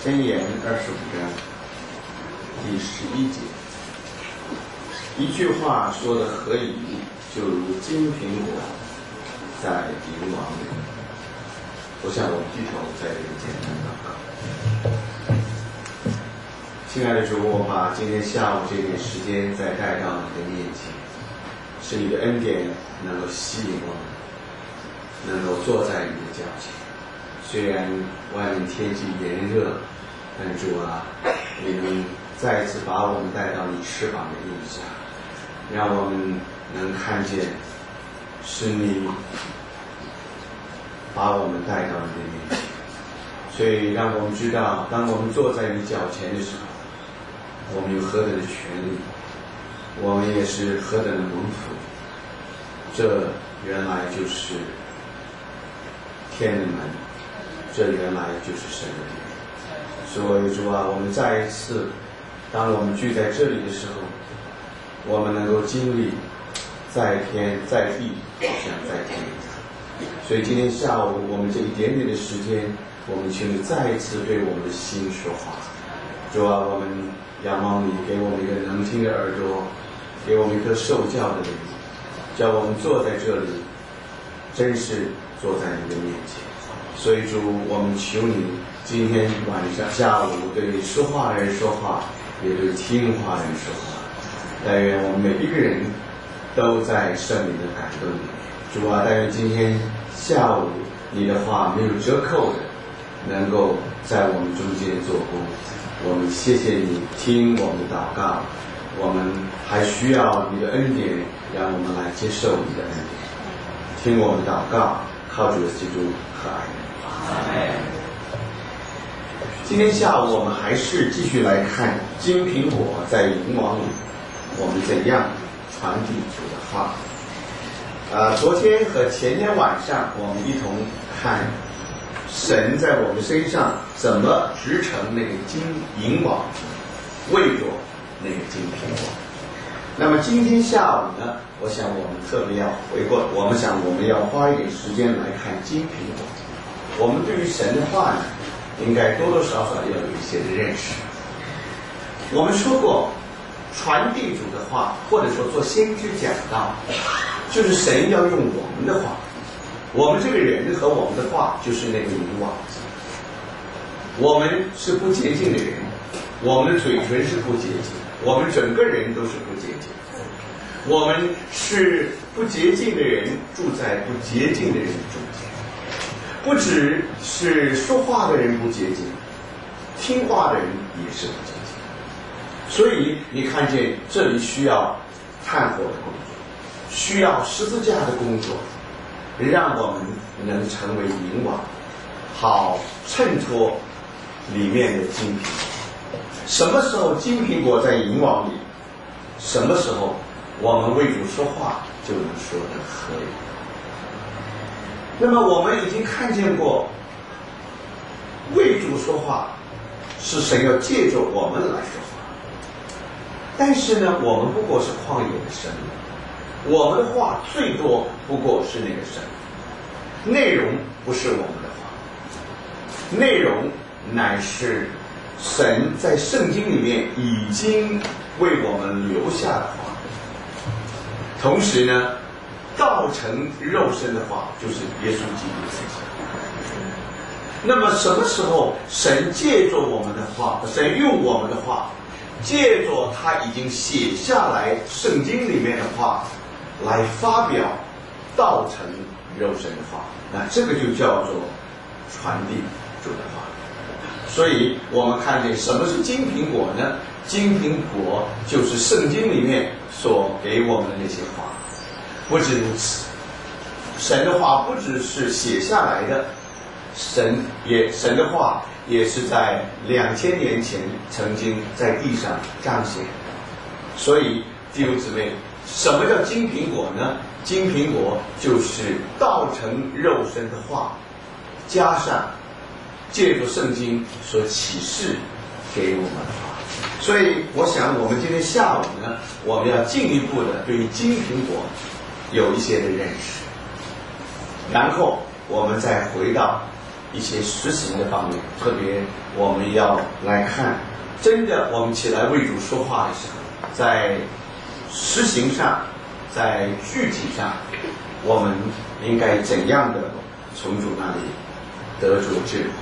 箴言25章第11节，一句话说的合宜，就如金苹果在银网里。我想我们低头在这里简单祷告。亲爱的主，我把今天下午这点时间再带到你的面前，是你的恩典能够吸引我们，能够坐在你的脚前。虽然外面天气炎热，但主啊，你能再次把我们带到你翅膀的荫下，让我们能看见是你把我们带到你的面前。所以让我们知道，当我们坐在你脚前的时候，我们有何等的权利，我们也是何等的蒙福。这原来就是天的门，这原来就是神的殿。所以主啊，我们再一次，当我们聚在这里的时候，我们能够经历在天在地，好像在天上。所以今天下午我们这一点点的时间，我们请你再一次对我们的心说话。主啊，我们仰望你，给我们一个能听的耳朵，给我们一颗受教的灵，叫我们坐在这里，真是坐在你的面前。所以主，我们求你今天晚上下午对说话的人说话，也对听话的人说话。但愿我们每一个人都在圣灵的感动里。主啊，但愿今天下午你的话没有折扣的，能够在我们中间做工。我们谢谢你听我们的祷告，我们还需要你的恩典，让我们来接受你的恩典。听我们祷告，靠主基督和爱人。今天下午我们还是继续来看金苹果在银网里，我们怎样传递主的话。昨天和前天晚上我们一同看神在我们身上怎么织成那个金银网，为着那个金苹果。那么今天下午呢，我想我们特别要回过，我们要花一点时间来看金苹果。我们对于神的话呢，应该多多少少要有一些的认识。我们说过，传递主的话，或者说做先知讲道，就是神要用我们的话，我们这个人和我们的话就是那个银网。我们是不洁净的人，我们的嘴唇是不洁净，我们整个人都是不洁净。我们是不洁净的人，住在不洁净的人中间。不只是说话的人不洁净，听话的人也是不洁净。所以你看见这里需要炭火的工作，需要十字架的工作，让我们能成为银网，好衬托里面的金苹果。什么时候金苹果在银网里，什么时候我们为主说话就能说得合理。那么我们已经看见过，为主说话是神要借着我们来说话。但是呢，我们不过是旷野的生命，我们的话最多不过是那个生命，内容不是我们的话，内容乃是神在圣经里面已经为我们留下的话。同时呢，道成肉身的话就是耶稣基督自己。那么什么时候神借着我们的话，神用我们的话，借着他已经写下来圣经里面的话来发表道成肉身的话，那这个就叫做传递主的话。所以我们看见什么是金苹果呢？金苹果就是圣经里面所给我们的那些话。不止如此，神的话不只是写下来的，神的话也是在2000年前曾经在地上彰显。所以弟兄姊妹，什么叫金苹果呢？金苹果就是道成肉身的话，加上借助圣经所启示给我们的话。所以我想我们今天下午呢，我们要进一步的对于金苹果有一些的认识，然后我们再回到一些实行的方面，特别我们要来看，真的我们起来为主说话的时候，在实行上，在具体上，我们应该怎样的从主那里得着智慧。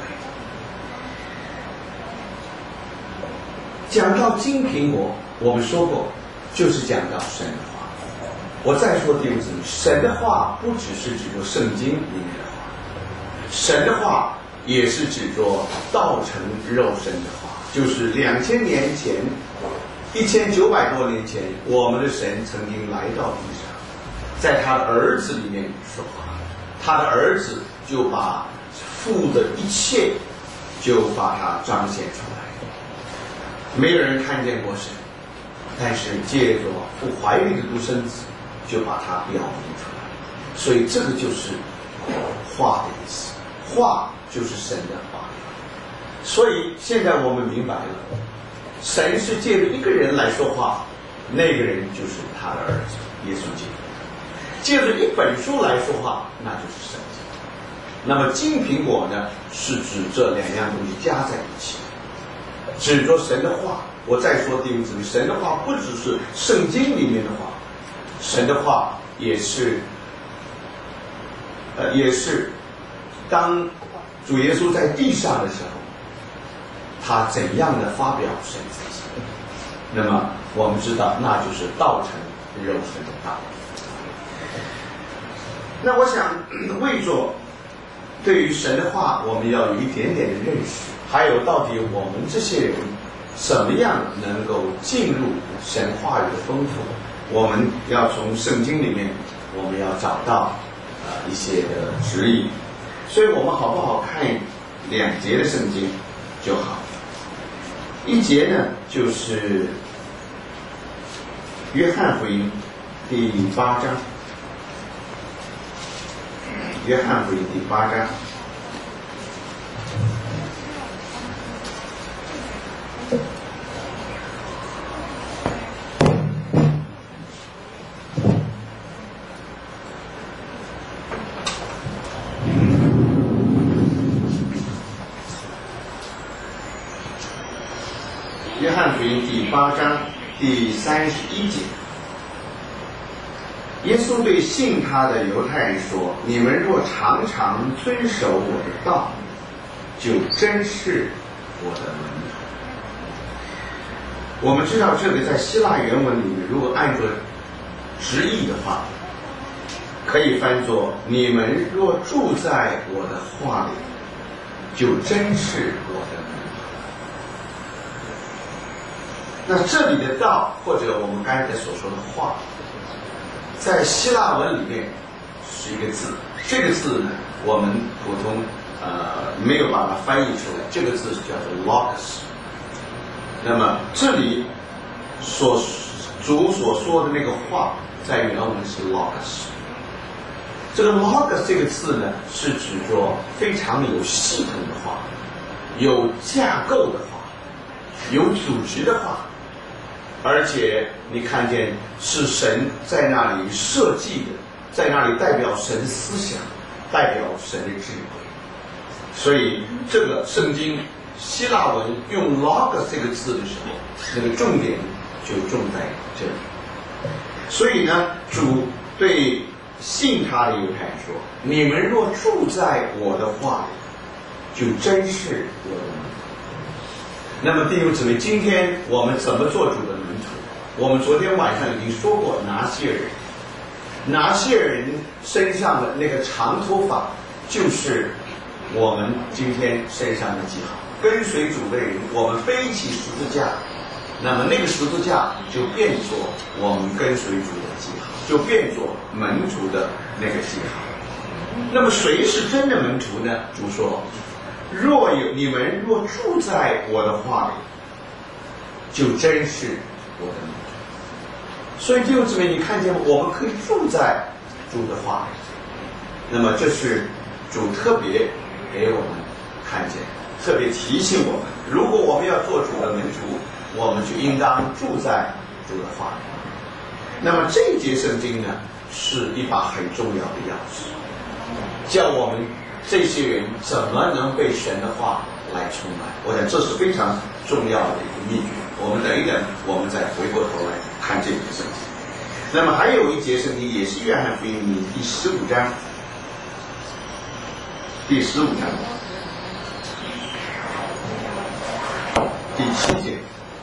讲到金苹果，我们说过，就是讲到神的话。我再说第五次，神的话不只是指着圣经里面的话，神的话也是指着道成肉身的话，就是2000年前，1900多年前，我们的神曾经来到地上，在他的儿子里面说话，他的儿子就把父的一切就把它彰显出来。没有人看见过神，但是借着父怀里的独生子，就把它表明出来。所以这个就是话的意思，话就是神的话。所以现在我们明白了，神是借着一个人来说话，那个人就是他的儿子耶稣基督。借着一本书来说话，那就是圣经。那么金苹果呢，是指这两样东西加在一起，指着神的话。我再说第五次，神的话不只是圣经里面的话，神的话也是当主耶稣在地上的时候，他怎样的发表神自己。那么我们知道，那就是道成肉身的道。那我想为着对于神的话，我们要有一点点的认识，还有到底我们这些人怎么样能够进入神话语的丰富，我们要从圣经里面，我们要找到一些的指引。所以我们好不好看2节的圣经就好。一节呢，就是约翰福音第8章。约翰福音第8章。约翰福音第8章第31节，耶稣对信他的犹太人说：“你们若常常遵守我的道，就真是我的门徒。”我们知道这个在希腊原文里面，如果按照直译的话，可以翻作：“你们若住在我的话里，就真是我的门徒。”那这里的道，或者我们刚才所说的话，在希腊文里面是一个字，这个字呢，我们普通没有把它翻译出来，这个字是叫做 logos。那么这里主所说的那个话，在原文是 logos。这个 logos 这个字呢，是指着非常有系统的话，有架构的话，有组织的话。而且你看见是神在那里设计的，在那里代表神思想，代表神的智慧。所以这个圣经希腊文用 logos 这个字的时候，那个重点就重在这里。所以呢，主对信他的犹太人说：“你们若住在我的话里，就真是我的门徒。”那么弟兄姊妹，今天我们怎么做主的门徒？我们昨天晚上已经说过，拿些人身上的那个长头发，就是我们今天身上的记号。跟随主的人，我们背起十字架，那么那个十字架就变作我们跟随主的记号，就变作门徒的那个记号。那么谁是真的门徒呢？主说：“你们若住在我的话里，就真是我的门徒。”所以弟兄姊妹，你看见我们可以住在主的话里，那么这是主特别给我们看见，特别提醒我们，如果我们要做主的门徒，我们就应当住在主的话里。那么这一节圣经呢，是一把很重要的钥匙，叫我们这些人怎么能被神的话来充满？我想这是非常重要的一个秘诀。我们等一等，我们再回过头来看这节圣经。那么还有一节圣经也是约翰福音第15章，第15章第7节。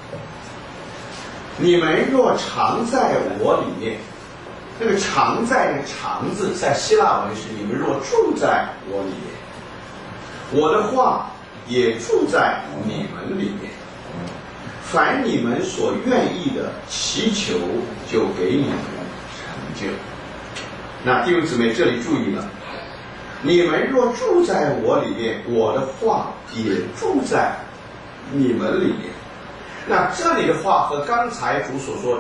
你们若常在我里面，那个常在的常字在希腊文是你们若住在我里面，我的话也住在你们里面，凡你们所愿意的祈求就给你们成就。那弟兄姊妹这里注意了，你们若住在我里面，我的话也住在你们里面。那这里的话和刚才主所说，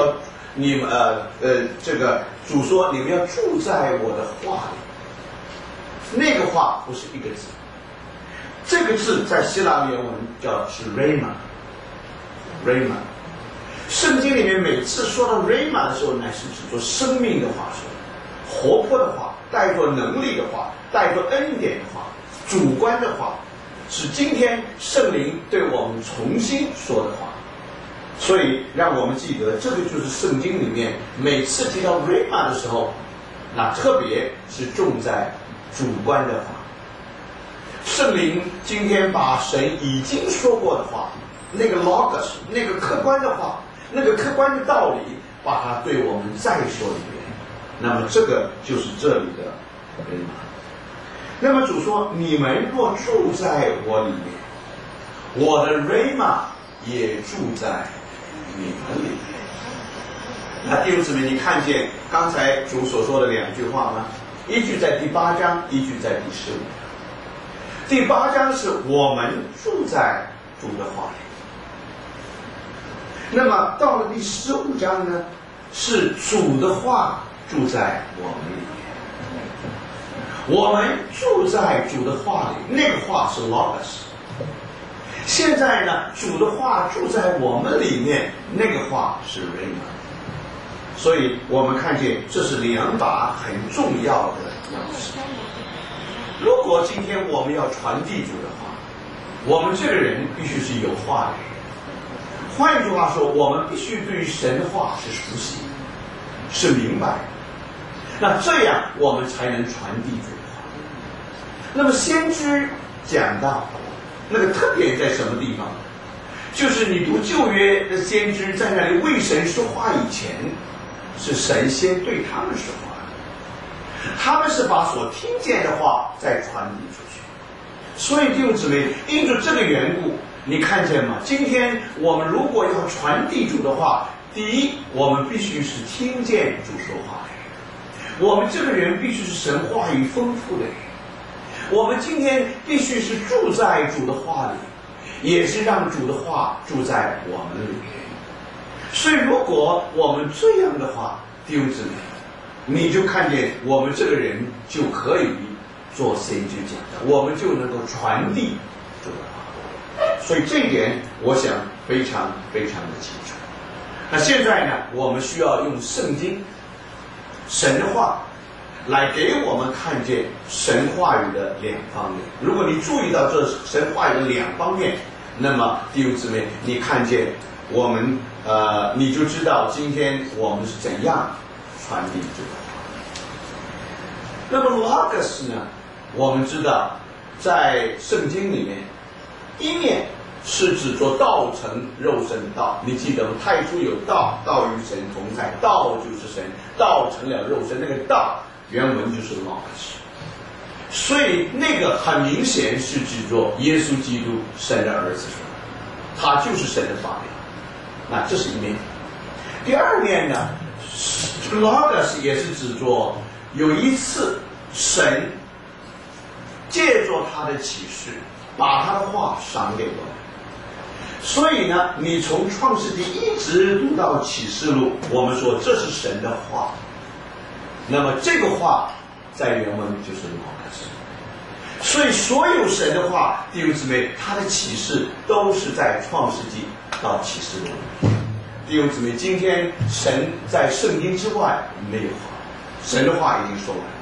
这个主说你们要住在我的话里，那个话不是一个字，这个字在希腊原文是 rhema。圣经里面每次说到 rhema 的时候，乃是指做生命的话说，活泼的话，带着能力的话，带着恩典的话，主观的话，是今天圣灵对我们重新说的话。所以让我们记得，这个就是圣经里面每次提到 rhema 的时候，那特别是重在主观的话。圣灵今天把神已经说过的话，那个 logos， 那个客观的话，那个客观的道理，把它对我们再说一遍。那么这个就是这里的 rhema。那么主说，你们若住在我里面，我的 rhema 也住在你们里面。那弟兄姊妹，你看见刚才主所说的两句话吗？一句在第8章，一句在第15章。第8章是我们住在主的话里，那么到了第15章呢，是主的话住在我们里面。我们住在主的话里，那个话是 logos。现在呢，主的话住在我们里面，那个话是 rhema。所以我们看见这是两把很重要的钥匙。如果今天我们要传递主的话，我们这个人必须是有话的人。换句话说，我们必须对于神的话是熟悉，是明白。那这样我们才能传递主的话。那么先知讲到那个特点在什么地方？就是你读旧约的先知在那里为神说话以前，是神先对他们说话，他们是把所听见的话再传递出去。所以弟兄姊妹，因着这个缘故，你看见吗？今天我们如果要传递主的话，第一，我们必须是听见主说话的人，我们这个人必须是神话语丰富的人，我们今天必须是住在主的话里，也是让主的话住在我们里面。所以如果我们这样的话，弟兄姊妹，你就看见我们这个人就可以做先知讲的，我们就能够传递主的话。所以这一点我想非常非常的清楚。那现在呢，我们需要用圣经神的话来给我们看见神话语的两方面。如果你注意到这神话语的两方面，那么弟兄姊妹，你看见我们你就知道今天我们是怎样传递这个话。那么 logos 呢，我们知道在圣经里面，一面是指着道成肉身的道，你记得吗？太初有道，道与神同在，道就是神，道成了肉身，那个道原文就是 logos。所以那个很明显是指着耶稣基督，神的儿子说，他就是神的发表。那这是一面。第二面呢，这个 logos 也是指着有一次神借着他的启示，把他的话赏给我们。所以呢，你从创世纪一直读到启示录，我们说这是神的话。那么这个话在原文就是 logos。所以所有神的话，弟兄姊妹，他的启示都是在创世纪到启示录。弟兄姊妹，今天神在圣经之外没有话，神的话已经说完了。